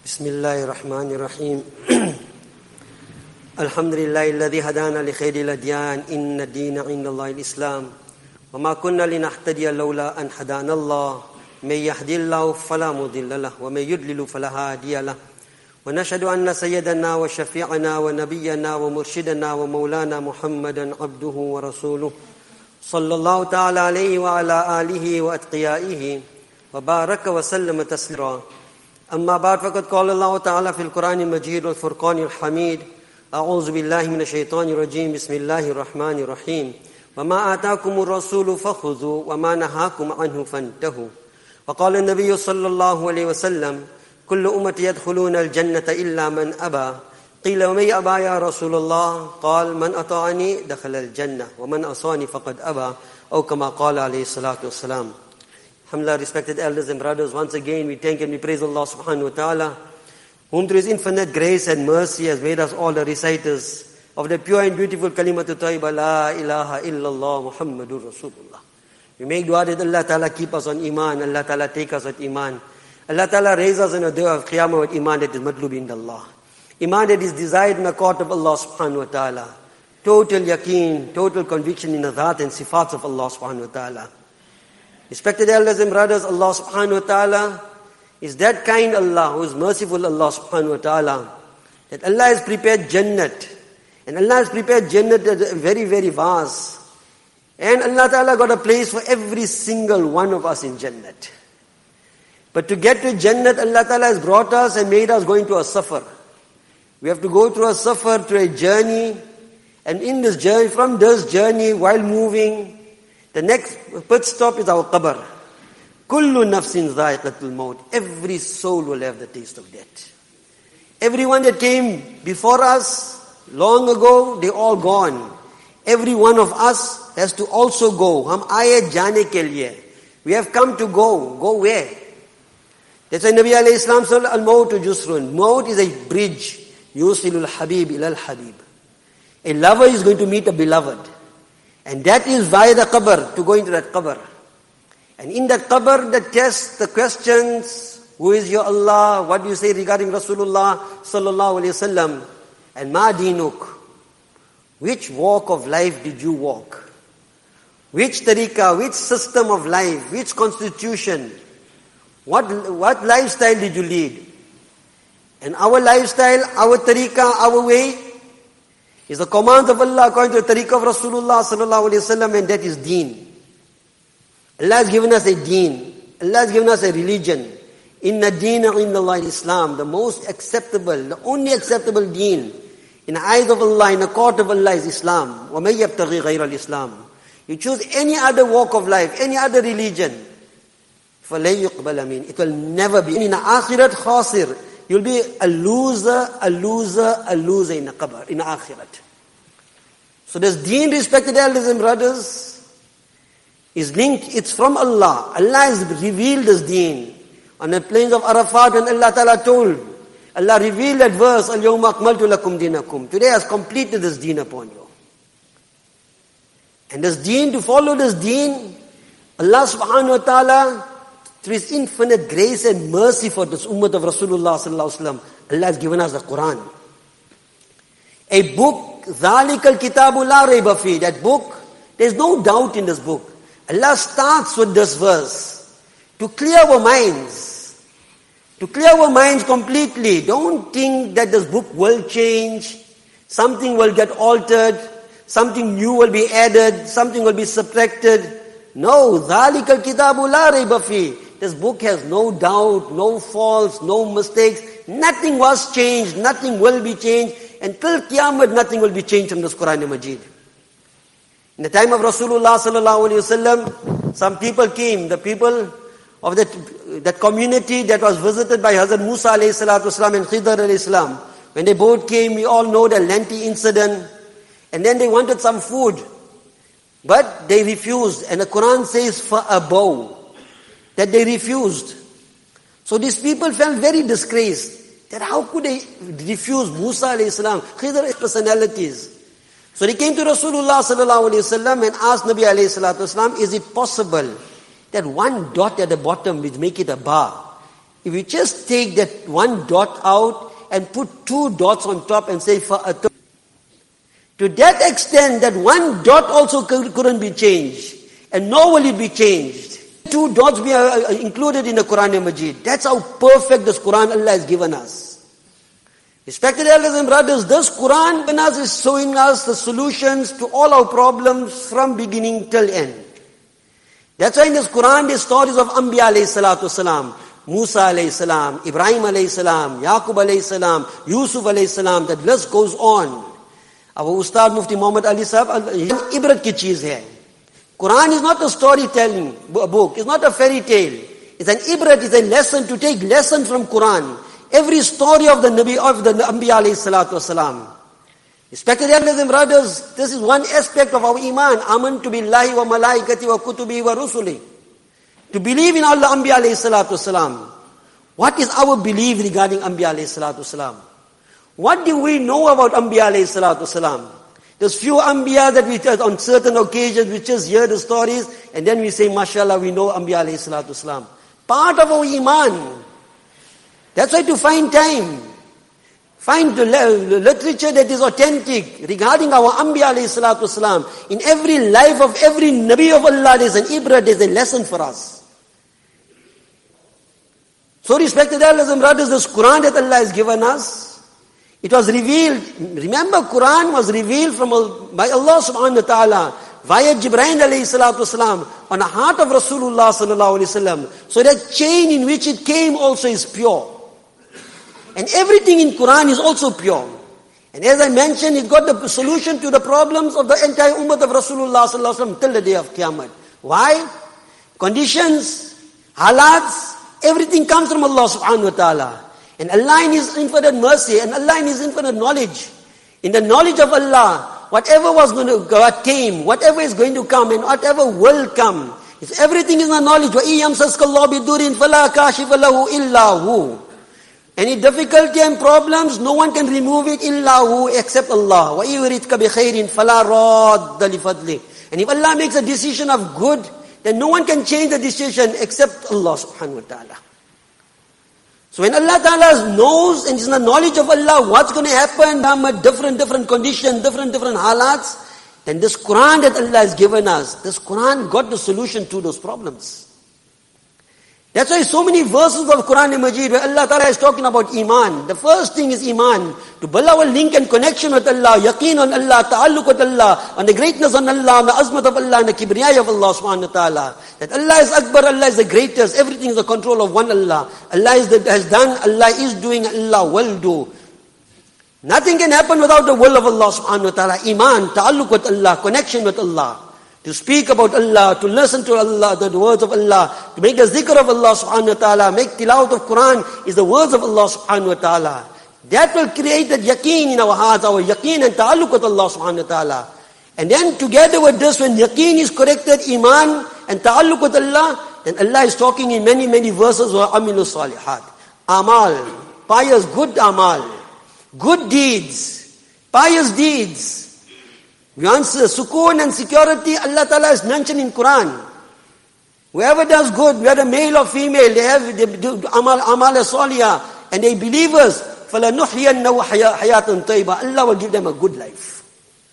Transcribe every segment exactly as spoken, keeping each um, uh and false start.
بسم الله الرحمن الرحيم الحمد لله الذي هدانا لخير الأديان إن الدين عند الله الإسلام وما كنا لنهتدي لولا أن هدانا الله من يهد الله فلا مضل له ومن يضلل فلا هادي له ونشهد أن سيدنا وشفيعنا ونبينا ومرشدنا ومولانا محمدا عبده ورسوله صلى الله تعالى عليه وعلى آله وأتقيائه وبارك وسلم تسليما أما بعد فقد قال الله تعالى في القرآن المجيد والفرقان الحميد أعوذ بالله من الشيطان الرجيم بسم الله الرحمن الرحيم وما آتاكم الرسول فخذوا وما نهاكم عنه فانتهوا وقال النبي صلى الله عليه وسلم كل أمتي يدخلون الجنة إلا من أبى قيل ومن يأبى يا رسول الله قال من أطاعني دخل الجنة ومن عصاني فقد أبى أو كما قال عليه الصلاة والسلام. Alhamdulillah, respected elders and brothers, once again we thank and we praise Allah subhanahu wa ta'ala, whom through His infinite grace and mercy has made us all the reciters of the pure and beautiful kalimatu tayyiba, la ilaha illallah Muhammadur Rasulullah. We make dua that Allah ta'ala keep us on iman, Allah ta'ala take us with iman, Allah ta'ala raise us in a day of qiyamah with iman that is matlub in Allah, iman that is desired in the court of Allah subhanahu wa ta'ala, total yaqeen, total conviction in the dhat and sifats of Allah subhanahu wa ta'ala. Respected elders and brothers, Allah subhanahu wa ta'ala is that kind Allah who is merciful Allah subhanahu wa ta'ala, that Allah has prepared Jannat, and Allah has prepared Jannat that is very, very vast, and Allah ta'ala got a place for every single one of us in Jannat. But to get to Jannat, Allah ta'ala has brought us and made us going to a safar. We have to go through a safar, through a journey, and in this journey, from this journey, while moving, the next pit stop is our qabr. Kullu nafsin dha'iqatul maut. Every soul will have the taste of death. Everyone that came before us, long ago, they all gone. Every one of us has to also go. Hum aaye jaane ke liye. We have come to go. Go where? That's why Nabi alayhi salam said, al-maut jusrun. Maut is a bridge. Yusilul habib ilal habib. A lover is going to meet a beloved. And that is via the qabr, to go into that qabr. And in that qabr, the test, the questions, who is your Allah, what do you say regarding Rasulullah sallallahu alayhi wasallam, and ma dinuk, which walk of life did you walk? Which tariqah, which system of life, which constitution, what, what lifestyle did you lead? And our lifestyle, our tariqah, our way, is the commands of Allah according to the tariqah of Rasulullah sallallahu alayhi wasallam, and that is deen. Allah has given us a deen. Allah has given us a religion. Inna deena inda Allah Islam, the most acceptable, the only acceptable deen in the eyes of Allah, in the court of Allah is Islam. Wa may yabtaghi ghayra al-Islam. You choose any other walk of life, any other religion, فَلَن يُقْبَلَ مِنْ. It will never be. In the akhirat khasir. You'll be a loser, a loser, a loser in the qabr, in the akhirat. So this deen, respected elders and brothers, is linked, it's from Allah. Allah has revealed this deen. On the plains of Arafat, when Allah Ta'ala told, Allah revealed that verse, Al-yawma akmaltu lakum dinakum. Today I has completed this deen upon you. And this deen, to follow this deen, Allah subhanahu wa ta'ala, through His infinite grace and mercy for this ummah of Rasulullah sallallahu alaihi wasallam, Allah has given us the Quran. A book, ذَلِكَ الْكِتَابُ لَا رَيْبَ فِيهِ. That book, there's no doubt in this book. Allah starts with this verse to clear our minds. To clear our minds completely. Don't think that this book will change. Something will get altered. Something new will be added. Something will be subtracted. No, ذَلِكَ الْكِتَابُ لَا رَيْبَ فِيهِ. This book has no doubt, no faults, no mistakes. Nothing was changed, nothing will be changed. Until Qiyamah, nothing will be changed from this Quran Majid. In the time of Rasulullah sallallahu alaihi wasallam, some people came, the people of that, that community that was visited by Hazrat Musa alayhi salatu wasalam and Khidr alayhi salam. When they both came, we all know the lengthy incident. And then they wanted some food. But they refused. And the Quran says, فَأَبَوْا, that they refused. So these people felt very disgraced. That how could they refuse Musa alayhi salam, Khidr's personalities? So they came to Rasulullah sallallahu alayhi wasallam and asked Nabi alayhi salatu wasalam, is it possible that one dot at the bottom which make it a bar, If you just take that one dot out and put two dots on top and say, fa'atun, to that extent that one dot also couldn't be changed, and nor will it be changed. Two dots be included in the Quran Majid. That's how perfect this Quran Allah has given us. Respected elders and brothers, this Quran is showing us the solutions to all our problems from beginning till end. That's why in this Quran there's stories of Anbiya alayhi salatu wasalam, Musa alayhi salam, Ibrahim alayhi salam, Yaqub alayhi salam, Yusuf alayhi salam, that list goes on. Our Ustad Mufti Muhammad Ali Sahab, ibrat ki cheez hai. Quran is not a storytelling book, it's not a fairy tale. It's an ibrat, it's a lesson to take lesson from Quran. Every story of the Nabi, of the Anbiya alayhi salatu wasalam. Respected elders and brothers, this is one aspect of our iman. Amantu billahi wa malaikati wa kutubi wa rusuli. To believe in Allah Anbiya alayhi salatu wasalam. What is our belief regarding Anbiya alayhi salatu wasalam? What do we know about Anbiya alayhi salatu wasalam? There's few Anbiya that we, on certain occasions, we just hear the stories, and then we say, mashallah, we know Anbiya alayhi salatu wasalam. Part of our iman. That's why to find time, find the literature that is authentic regarding our Anbiya alayhi salatu wasalam. In every life of every Nabi of Allah, there's an ibra, there's a lesson for us. So respected elders and brothers, this Quran that Allah has given us, it was revealed, remember Quran was revealed from by Allah subhanahu wa ta'ala via Jibreel alayhi salatu wasalam on the heart of Rasulullah sallallahu alayhi wasallam. So that chain in which it came also is pure. And everything in Quran is also pure. And as I mentioned, it got the solution to the problems of the entire ummah of Rasulullah sallallahu alaihi wasallam till the day of Qiyamah. Why? Conditions, halats, everything comes from Allah subhanahu wa ta'ala. And Allah in His infinite mercy, and Allah in His infinite knowledge. In the knowledge of Allah, whatever was going to came, whatever is going to come, and whatever will come, if everything is in the knowledge. وَإِن يَمْسَسْكَ اللَّهُ بِضُرٍّ فَلَا كَاشِفَ لَهُ إِلَّا هُوَ. Any difficulty and problems, no one can remove it illa hu, except Allah. وَإِيُرِدْكَ بِخَيْرٍ فَلَا رَادَّ لِفَضْلِهِ. And if Allah makes a decision of good, then no one can change the decision except Allah subhanahu wa ta'ala. So when Allah ta'ala knows and is in the knowledge of Allah what's going to happen, different, different conditions, different, different halats, then this Quran that Allah has given us, this Quran got the solution to those problems. That's why so many verses of Quran and Majid where Allah Ta'ala is talking about Iman. The first thing is Iman. To build our link and connection with Allah, yaqeen on Allah, ta'alluq with Allah, on the greatness on Allah, on the azmat of Allah, and the kibriyah of Allah subhanahu wa ta'ala. That Allah is Akbar, Allah is the greatest, everything is the control of one Allah. Allah is the, has done, Allah is doing, Allah will do. Nothing can happen without the will of Allah subhanahu wa ta'ala. Iman, ta'alluq with Allah, connection with Allah. To speak about Allah, to listen to Allah, the words of Allah, to make the zikr of Allah subhanahu wa ta'ala, make tilawat of Quran is the words of Allah subhanahu wa ta'ala. That will create that yaqeen in our hearts, our yaqeen and ta'alluq with Allah subhanahu wa ta'ala. And then together with this, when yaqeen is corrected, iman and ta'alluq with Allah, then Allah is talking in many, many verses, wa amilu salihat. Amal, pious, good amal, good deeds, pious deeds. We answer sukoon and security, Allah Ta'ala is mentioned in Quran. Whoever does good, whether male or female, they have they do amal amal salihah, and they believers, فَلَنُحْيَنَّهُ حَيَاةً طَيِّبَةً. Allah will give them a good life.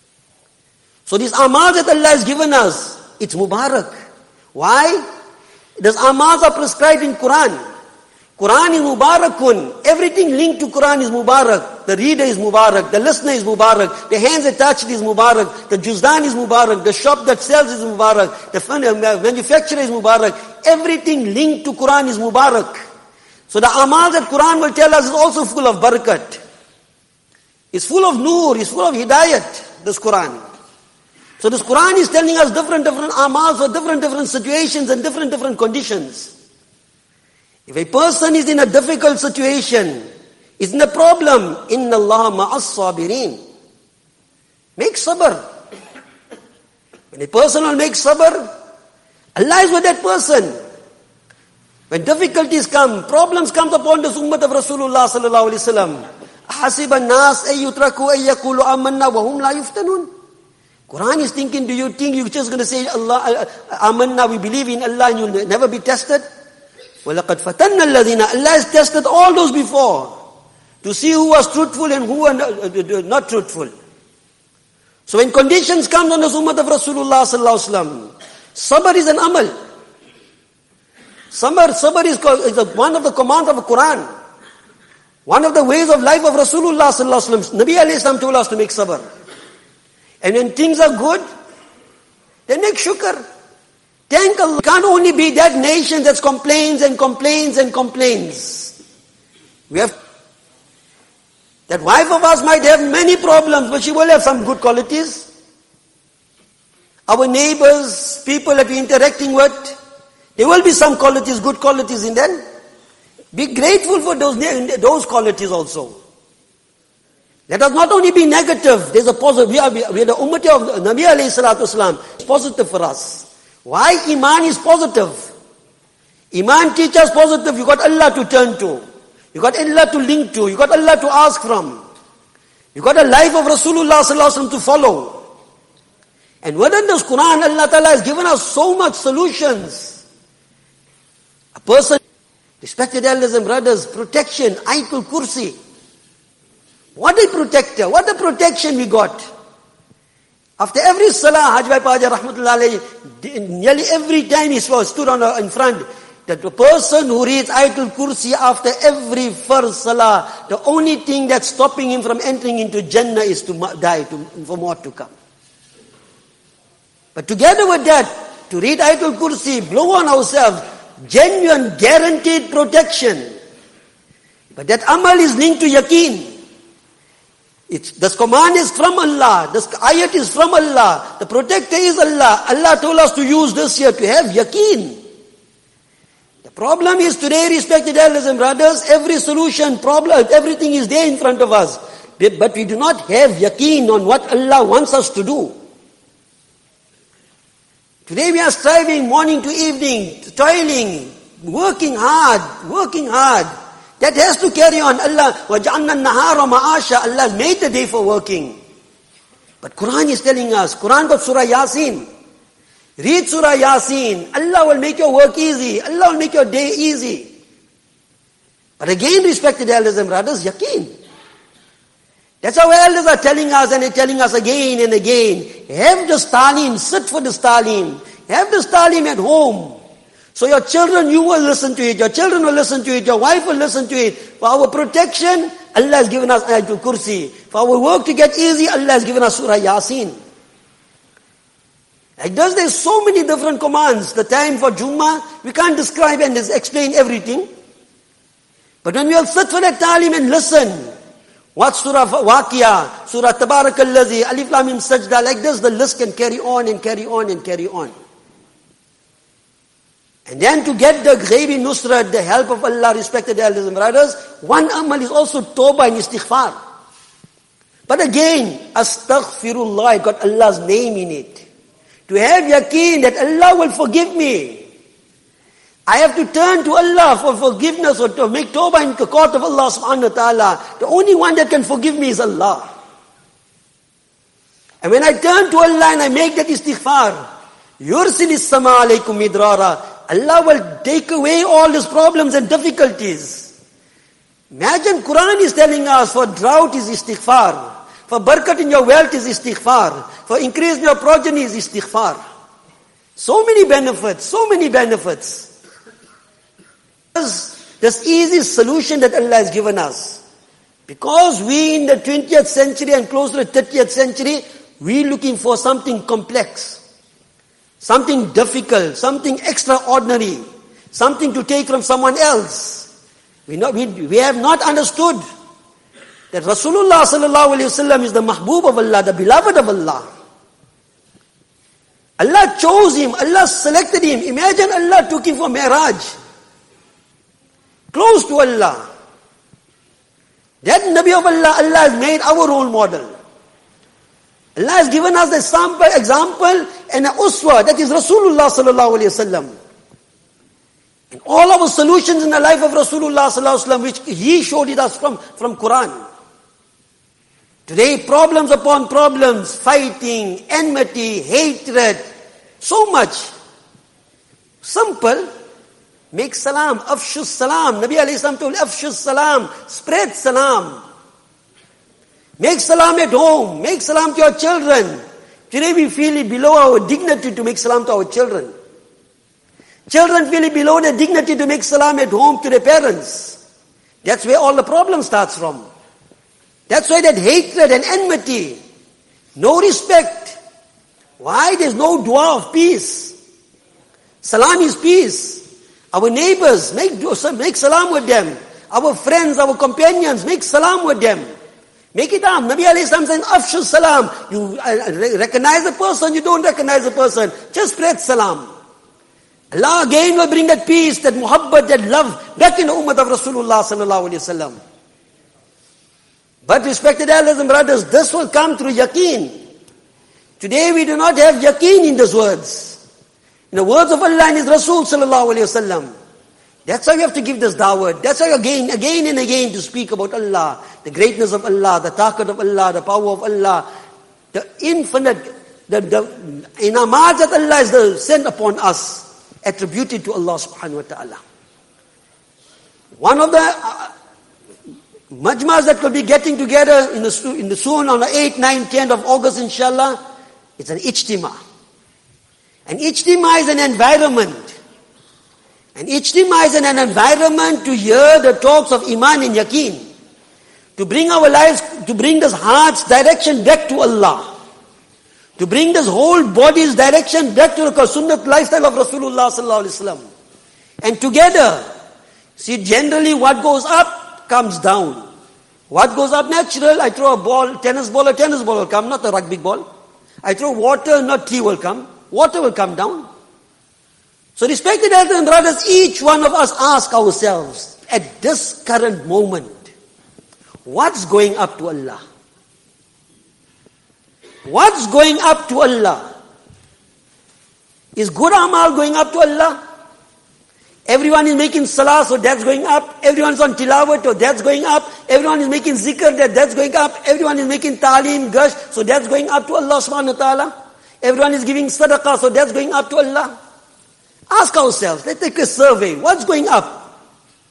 So these amal that Allah has given us, it's mubarak. Why? These amals are prescribed in Quran. Quran is mubarakun. Everything linked to Quran is mubarak. The reader is mubarak. The listener is mubarak. The hands attached is mubarak. The juzdan is mubarak. The shop that sells is mubarak. The manufacturer is mubarak. Everything linked to Quran is mubarak. So the amal that Quran will tell us is also full of barakat. It's full of nur. It's full of hidayat, this Quran. So this Quran is telling us different, different amals for different, different situations and different, different conditions. If a person is in a difficult situation, is in a problem, inna Allah ma'as sabirin. Make sabr. When a person will make sabr, Allah is with that person. When difficulties come, problems come upon the ummah of Rasulullah sallallahu alaihi wasallam. Hasib an-nas ay yutraku ay yaqulu amanna wa hum la yuftanun. Quran is thinking, do you think you're just going to say Allah amanna, we believe in Allah and you'll never be tested? وَلَقَدْ فَتَنَّ الَّذِينَ Allah has tested all those before to see who was truthful and who were not truthful. So when conditions come on the ummah of Rasulullah sallallahu alaihi wasallam, sabr is an amal. Sabr, sabr is, is a, one of the commands of the Quran. One of the ways of life of Rasulullah sallallahu alaihi wasallam. Nabi alayhi salam told us to make sabr. And when things are good, then make shukr. Thank Allah. Can't only be that nation that complains and complains and complains. We have that wife of ours might have many problems, but she will have some good qualities. Our neighbors, people that we're interacting with, there will be some qualities, good qualities in them. Be grateful for those, those qualities also. Let us not only be negative, there's a positive. We are, we are the ummah of Nabi alayhi salatu wasalam. It's positive for us. Why? Iman is positive. Iman teaches positive. You got Allah to turn to. You got Allah to link to. You got Allah to ask from. You got a life of Rasulullah sallallahu alaihi wasallam to follow. And within this Quran, Allah Ta'ala has given us so much solutions. A person, respected elders and brothers, protection, Ayatul Kursi. What a protector, what a protection we got. After every salah, Hajj Bhai Paja Rahmatullah alayhi, nearly every time he stood on a, in front, that the person who reads Ayatul Kursi after every first salah, the only thing that's stopping him from entering into Jannah is to die, to, for more to come. But together with that, to read Ayatul Kursi, blow on ourselves, genuine, guaranteed protection. But that amal is linked to yaqeen. It's, this command is from Allah. This ayat is from Allah. The protector is Allah. Allah told us to use this here to have yaqeen. The problem is today, respected elders and brothers, every solution, problem, everything is there in front of us. But we do not have yaqeen on what Allah wants us to do. Today we are striving morning to evening, toiling, working hard, working hard. That has to carry on. Allah, وَجَعَلْنَا النَّهَارَ مَعَاشًا. Allah has made the day for working. But Quran is telling us, Quran got Surah Yasin. Read Surah Yasin. Allah will make your work easy. Allah will make your day easy. But again, respected elders and brothers, yaqeen. That's how elders are telling us, and they're telling us again and again. Have the talim, sit for the talim. Have the talim at home. So your children, you will listen to it. Your children will listen to it. Your wife will listen to it. For our protection, Allah has given us Ayatul Kursi. For our work to get easy, Allah has given us Surah Yasin. Like this, there's so many different commands. The time for Jummah, we can't describe and explain everything. But when we all sit for that talim and listen, what Surah Waqia, Surah Tabarakallazi, Alif Lam Mim Sajda, like this, the list can carry on and carry on and carry on. And then to get the ghaibi nusrat, the help of Allah, respected elders and brothers, one amal is also tawbah and istighfar. But again, astaghfirullah, got Allah's name in it. To have yaqeen that Allah will forgive me. I have to turn to Allah for forgiveness or to make tawbah in the court of Allah subhanahu wa ta'ala. The only one that can forgive me is Allah. And when I turn to Allah and I make that istighfar, yursilis sama alaykum midrara, Allah will take away all these problems and difficulties. Imagine Quran is telling us for drought is istighfar. For barakat in your wealth is istighfar. For increase in your progeny is istighfar. So many benefits, so many benefits. This easy solution that Allah has given us. Because we in the twentieth century and close to the thirtieth century, we looking for something complex. Something difficult, something extraordinary, something to take from someone else. We, know, we, we have not understood that Rasulullah sallallahu alaihi wasallam is the mahbub of Allah, the beloved of Allah. Allah chose him, Allah selected him. Imagine Allah took him for Mi'raj. Close to Allah. That Nabi of Allah, Allah has made our role model. Allah has given us the sample, example and an uswa, that is Rasulullah sallallahu alayhi wasallam. And all our solutions in the life of Rasulullah sallallahu alayhi wasallam, which he showed it us from, from Quran. Today, problems upon problems, fighting, enmity, hatred, so much. Simple. Make salam, afshu salam. Nabi alayhi salam told, afshu salam, spread salam. Make salam at home, make salam to your children. Today we feel it below our dignity to make salam to our children. Children feel it below their dignity to make salam at home to their parents. That's where all the problem starts from. That's why that hatred and enmity, no respect. Why? There's no dua of peace. Salam is peace. Our neighbors, make, make salam with them. Our friends, our companions, make salam with them. Make it up. Nabi alayhi salam saying, afshu salam. You recognize a person, you don't recognize a person. Just spread salam. Allah again will bring that peace, that muhabbat, that love back in the ummah of Rasulullah sallallahu alayhi wa sallam. But respected elders and brothers, this will come through yaqeen. Today we do not have yaqeen in these words. In the words of Allah and His Rasul sallallahu alayhi wa sallam. That's why we have to give this da'wah. That's why again, again and again to speak about Allah, the greatness of Allah, the taqat of Allah, the power of Allah, the infinite, the, the inamat that Allah has sent upon us, attributed to Allah subhanahu wa ta'ala. One of the uh, majmas that will be getting together in the, in the soon on the eighth, ninth, tenth of August inshallah, it's an ijtima. An ijtima is an environment. An ijtima is an environment to hear the talks of iman and yaqeen. To bring our lives, to bring this heart's direction back to Allah. To bring this whole body's direction back to the sunnat lifestyle of Rasulullah sallallahu alaihi wasallam. And together, see generally what goes up comes down. What goes up natural, I throw a ball, tennis ball, a tennis ball will come, not a rugby ball. I throw water, not tea will come. Water will come down. So respected elders and brothers, each one of us ask ourselves, at this current moment, what's going up to Allah? What's going up to Allah? Is good amal going up to Allah? Everyone is making salah, so that's going up. Everyone's on tilawat, so that's going up. Everyone is making zikr, that that's going up. Everyone is making talim, gush, so that's going up to Allah subhanahu wa ta'ala. Everyone is giving sadaqah, so that's going up to Allah. Ask ourselves, let's take a survey. What's going up?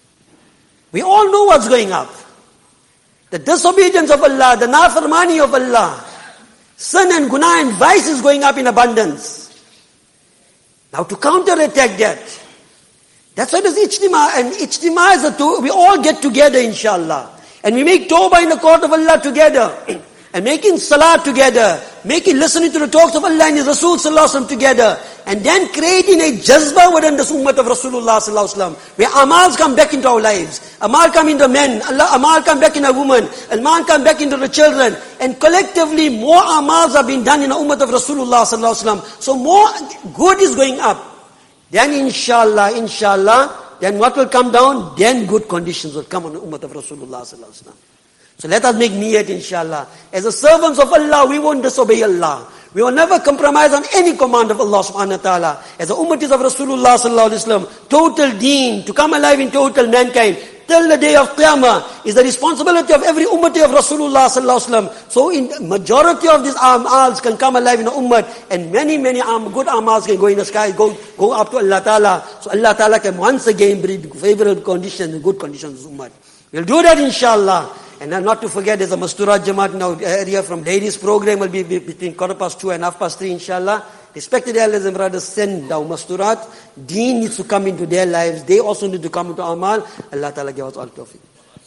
We all know what's going up. The disobedience of Allah, the nafarmani of Allah, sin and guna and vice is going up in abundance. Now to counterattack that, that's why there's ijtima, and ijtima is a two, we all get together inshallah. And we make tawbah in the court of Allah together. And making salah together, making listening to the talks of Allah and His Rasul sallallahu alaihi wasallam together, and then creating a jazba within the ummah of Rasulullah sallallahu alaihi wasallam, where amals come back into our lives, amal come into men, Allah, amal come back in a woman, amal come back into the children, and collectively more amals are being done in the ummah of Rasulullah sallallahu alaihi wasallam. So more good is going up. Then inshallah, inshallah, then what will come down? Then good conditions will come on the ummah of Rasulullah sallallahu alaihi wasallam. So let us make niyat inshallah. As the servants of Allah, we won't disobey Allah. We will never compromise on any command of Allah subhanahu wa ta'ala. As the ummatis of Rasulullah sallallahu alaihi wasallam, total deen, to come alive in total mankind, till the day of Qiyamah, is the responsibility of every ummati of Rasulullah sallallahu alaihi wasallam. So in majority of these amals can come alive in the ummah, and many, many am, good amals can go in the sky, go, go up to Allah ta'ala. So Allah ta'ala can once again bring favorable conditions and good conditions to ummah. We'll do that inshallah. And not to forget, there's a Masturat Jamaat now area from ladies program will be between quarter past two and half past three, inshallah. Respected elders and brothers, send down Masturat. Deen needs to come into their lives. They also need to come into Amal. Allah Ta'ala give us all tawfiq.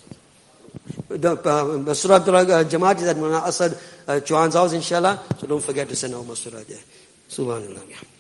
The uh, Masturat uh, Jamaat is at Mona Asad uh, Chauhan's house, inshallah. So don't forget to send our Masturat there. Subhanallah.